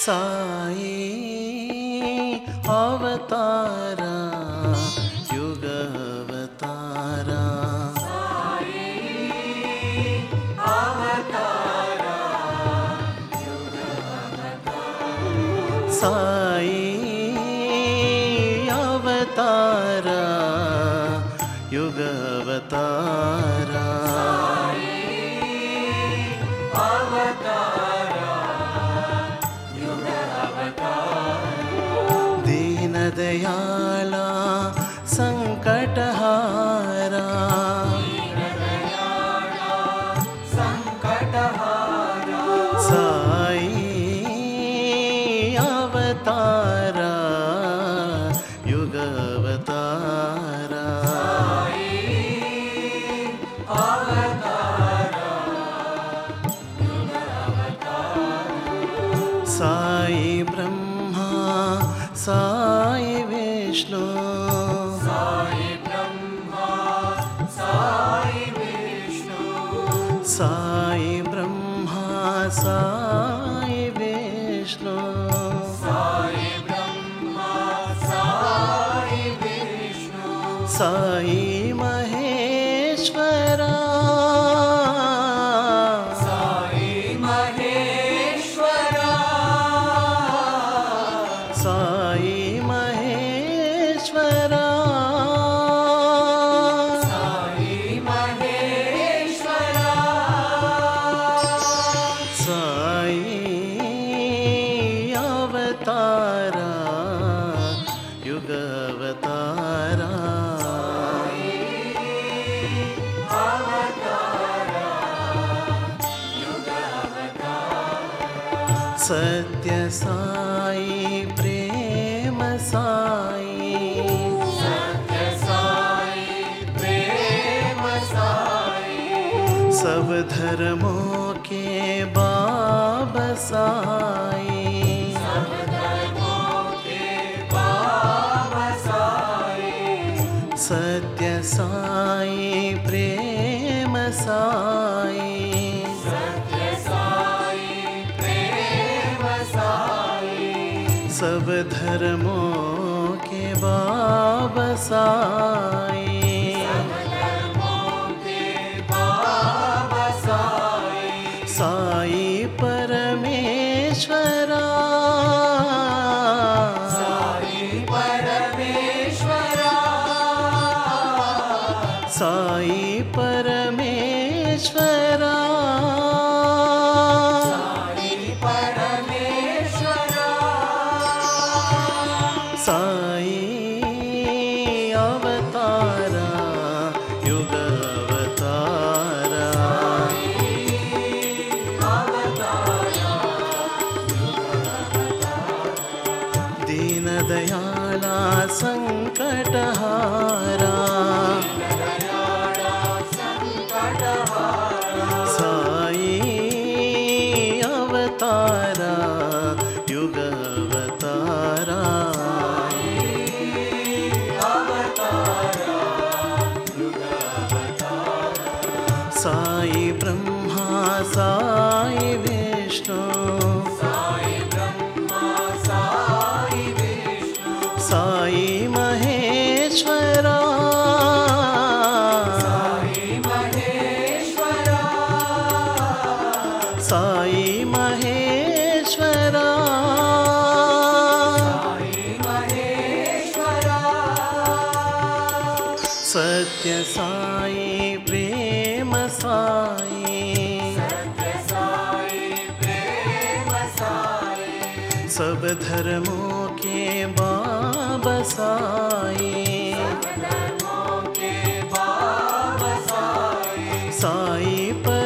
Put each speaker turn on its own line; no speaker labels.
साई अवतारा युग अवतारा साई अवतारा युग अवतारा दीन दयाला संकटहारा साई अवतारा युग अवतारा साई ब्रह्मा साई विष्णु साई ब्रह्मा साई विष्णु साई महेश्वरा साई महेश्वरा साई अवतारा युग अवतारा सत्य साई प्रेम साई सब धर्मों के बाबा साई सत्य साई प्रेम साई सब धर्मों के बाबा साई साई परमेश्वरा साई परमेश्वरा साई परमेश्वरा साई अवतारा युग अवतारा दीन दयाला संकटहारा साई अवतारा युग अवतारा साई ब्रह्मा साई विष्णु साई महेश्वरा साई महेश्वरा सत्य साई प्रेम साई सब धर्मों के बाबा साई साई